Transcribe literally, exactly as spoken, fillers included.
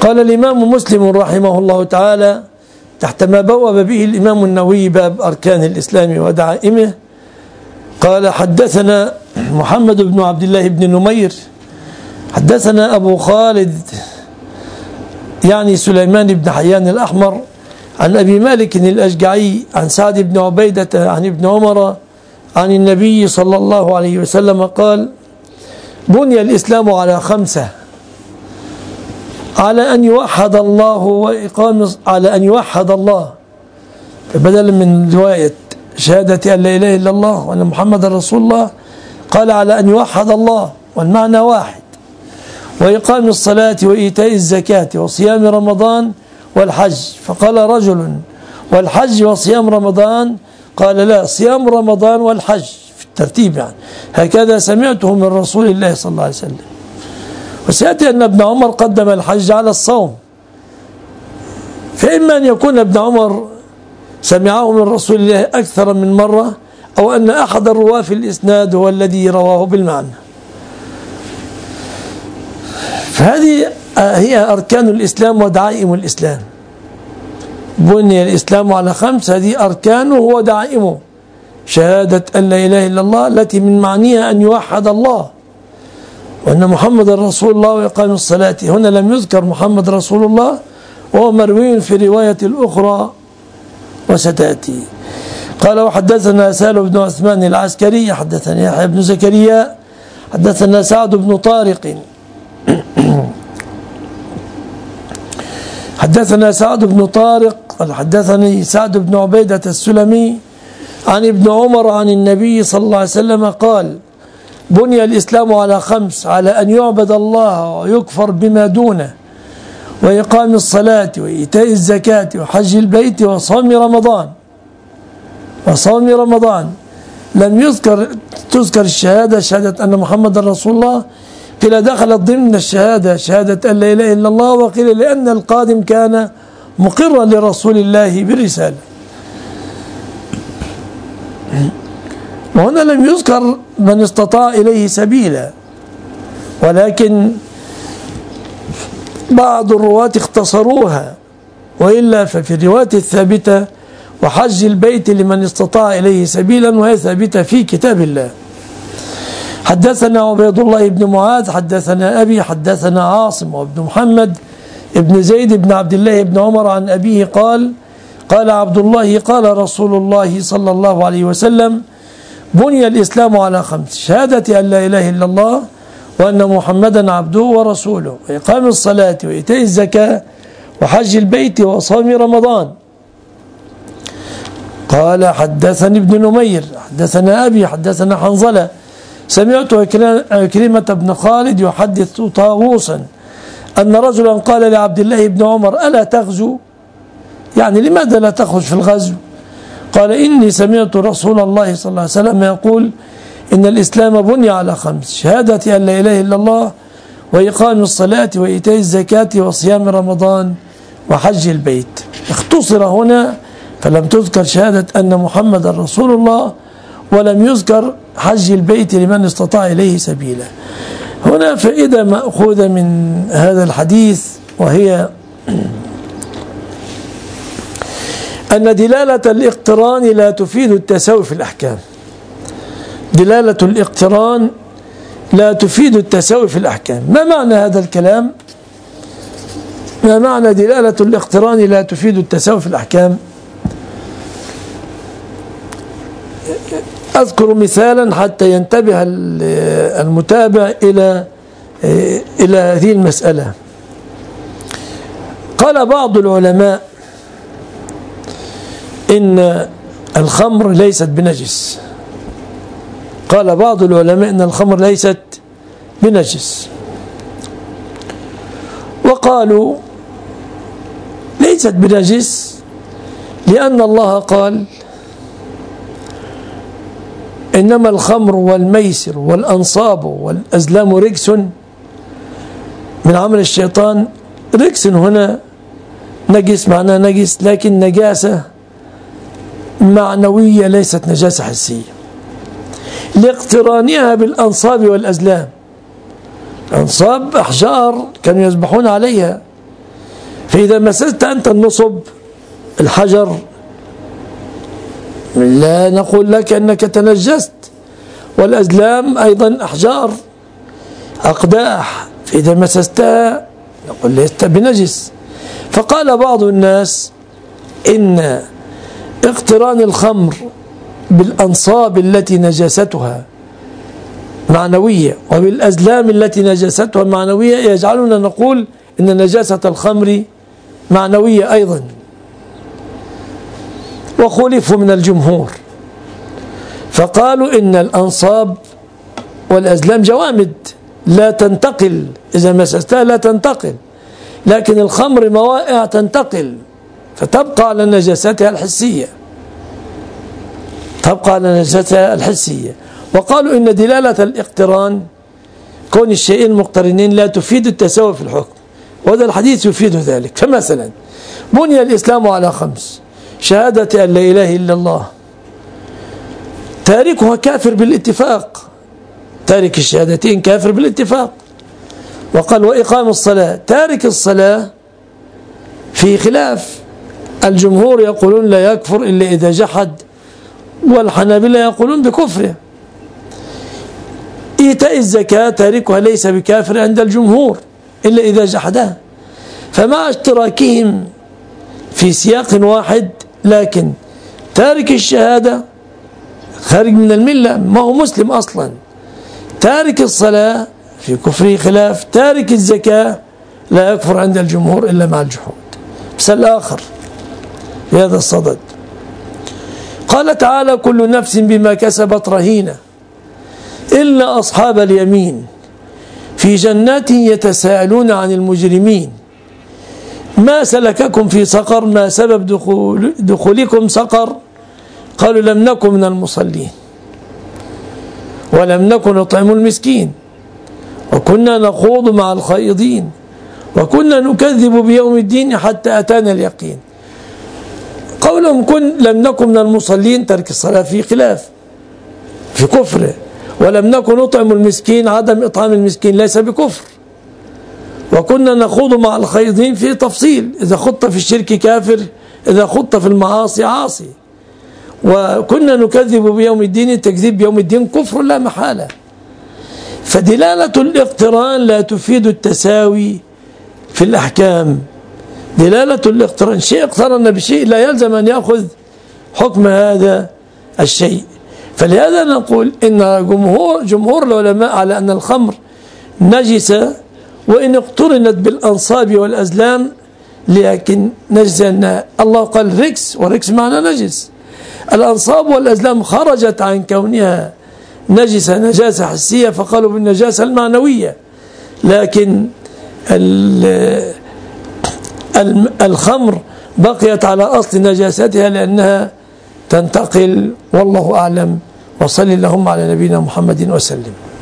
قال الإمام مسلم رحمه الله تعالى تحت ما بوب به الإمام النووي باب أركان الإسلام ودعائمه، قال حدثنا محمد بن عبد الله بن نمير حدثنا أبو خالد يعني سليمان بن حيان الأحمر عن أبي مالك الأشجعي عن سعد بن عبيدة عن ابن عمر عن النبي صلى الله عليه وسلم قال: بني الإسلام على خمسة: على أن يوحد الله وإقام على أن يوحد الله، بدل من رواية شهادة أن لا إله إلا الله وأن محمد رسول الله قال على أن يوحد الله والمعنى واحد، وإقام الصلاة وإيتاء الزكاة وصيام رمضان والحج. فقال رجل: والحج وصيام رمضان؟ قال: لا، صيام رمضان والحج في الترتيب، يعني هكذا سمعته من رسول الله صلى الله عليه وسلم. وسيأتي أن ابن عمر قدم الحج على الصوم، فإما أن يكون ابن عمر سمعه من رسول الله أكثر من مرة، أو أن أحد الرواة في الإسناد هو الذي رواه بالمعنى. فهذه هي أركان الإسلام ودعائم الإسلام. بني الإسلام على خمس، هذه أركانه ودعائمه: شهادة أن لا إله إلا الله التي من معنيها أن يوحد الله وأن محمد رسول الله وإقام الصلاة. هنا لم يذكر محمد رسول الله، وهو مروي في رواية الأخرى وستأتي. قال: وحدثنا سهل بن عثمان العسكري حدثنا يحيى بن زكريا حدثنا سعد بن طارق حدثنا سعد بن طارق قال حدثني سعد بن عبيدة السلمي عن ابن عمر عن النبي صلى الله عليه وسلم قال: بني الإسلام على خمس: على أن يعبد الله ويكفر بما دونه، وإقام الصلاة وإيتاء الزكاة وحج البيت وصوم رمضان وصوم رمضان. لم يذكر تذكر الشهادة، شهادة أن محمد رسول الله، قيل دخلت ضمن الشهادة شهادة أن لا إله إلا الله، وقيل لأن القادم كان مقرا لرسول الله بالرسالة. وهنا لم يذكر من استطاع إليه سبيلا، ولكن بعض الرواة اختصروها، وإلا ففي الرواية الثابتة وحج البيت لمن استطاع إليه سبيلا، وهي ثابتة في كتاب الله. حدثنا عبيد الله بن معاذ حدثنا أبي حدثنا عاصم وابن محمد ابن زيد بن عبد الله بن عمر عن أبيه قال: قال عبد الله: قال رسول الله صلى الله عليه وسلم: بني الإسلام على خمس: شهادة أن لا إله إلا الله وأن محمدا عبده ورسوله، وإقام الصلاة وإيتاء الزكاة وحج البيت وصوم رمضان. قال: حدثني ابن نمير حدثنا أبي حدثنا حنظلة سمعت عكرمة بن خالد يحدث طاووسا أن رجلا قال لعبد الله بن عمر: ألا تغزو؟ يعني لماذا لا تخرج في الغزو؟ قال: إني سمعت رسول الله صلى الله عليه وسلم يقول: إن الإسلام بني على خمس: شهادة أن لا إله إلا الله وإقام الصلاة وإيتاء الزكاة وصيام رمضان وحج البيت. اختصر هنا، فلم تذكر شهادة أن محمد رسول الله، ولم يذكر حج البيت لمن استطاع إليه سبيلا. هنا فائدة مأخوذة من هذا الحديث، وهي أن دلالة الاقتران لا تفيد التساوي في الأحكام. دلالة الاقتران لا تفيد التساوي في الأحكام. ما معنى هذا الكلام؟ ما معنى دلالة الاقتران لا تفيد التساوي في الأحكام؟ أذكر مثالا حتى ينتبه المتابع إلى إلى هذه المسألة. قال بعض العلماء إن الخمر ليست بنجس. قال بعض العلماء إن الخمر ليست بنجس، وقالوا ليست بنجس لأن الله قال: إنما الخمر والميسر والأنصاب والأزلام رجس من عمل الشيطان. رجس هنا نجس معناه نجس، لكن نجاسة معنوية ليست نجاسة حسية، لاقترانها بالأنصاب والأزلام. الأنصاب أحجار كانوا يذبحون عليها، فإذا مسست أنت النصب الحجر لا نقول لك أنك تنجست، والأزلام أيضا أحجار أقداح، فإذا مسستها نقول لست بنجس. فقال بعض الناس إن اقتران الخمر بالأنصاب التي نجاستها معنوية وبالأزلام التي نجاستها معنوية يجعلنا نقول إن نجاسة الخمر معنوية أيضا، وخلفوا من الجمهور فقالوا إن الأنصاب والأزلام جوامد لا تنتقل، إذا مسستها لا تنتقل، لكن الخمر موائع تنتقل فتبقى على نجاستها الحسية، تبقى على نجاستها الحسية. وقالوا إن دلالة الاقتران كون الشيئين مقترنين لا تفيد التساوي في الحكم، وهذا الحديث يفيد ذلك. فمثلا بني الإسلام على خمس: شهادة أن لا إله إلا الله، تاركها كافر بالاتفاق، تارك الشهادتين كافر بالاتفاق. وقال وإقام الصلاة، تارك الصلاة في خلاف، الجمهور يقولون لا يكفر إلا إذا جحد، والحنابلة يقولون بكفره. إيتاء الزكاة تاركها ليس بكافر عند الجمهور إلا إذا جحدها. فمع اشتراكهم في سياق واحد، لكن تارك الشهادة خارج من الملة، ما هو مسلم أصلا. تارك الصلاة في كفره خلاف، تارك الزكاة لا يكفر عند الجمهور إلا مع الجحود. مثال آخر في هذا الصدد، قال تعالى كل نفس بما كسبت رهينة إلا أصحاب اليمين في جنات يتساءلون عن المجرمين ما سلككم في سقر، ما سبب دخول دخولكم سقر؟ قالوا لم نكن من المصلين ولم نكن نطعم المسكين وكنا نخوض مع الخائضين وكنا نكذب بيوم الدين حتى أتانا اليقين. قولهم كن لم نكن من المصلين، ترك الصلاة في خلاف في كفر، ولم نكن نطعم المسكين، عدم إطعام المسكين ليس بكفر، وكنا نخوض مع الخائضين في تفصيل، إذا خضت في الشرك كافر، إذا خضت في المعاصي عاصي. وكنا نكذب بيوم الدين، التكذيب بيوم الدين كفر لا محالة. فدلالة الاقتران لا تفيد التساوي في الأحكام. دلالة الاقتران، شيء اقترن بشيء لا يلزم أن يأخذ حكم هذا الشيء. فلهذا نقول إن جمهور, جمهور العلماء على أن الخمر نجسة وإن اقترنت بالأنصاب والأزلام، لكن نجسة أن الله قال ركس، وركس معنى نجس. الأنصاب والأزلام خرجت عن كونها نجسة نجاسة حسية فقالوا بالنجاسة المعنوية، لكن الخمر بقيت على أصل نجاستها لأنها تنتقل. والله أعلم، وصل اللهم على نبينا محمد وسلم.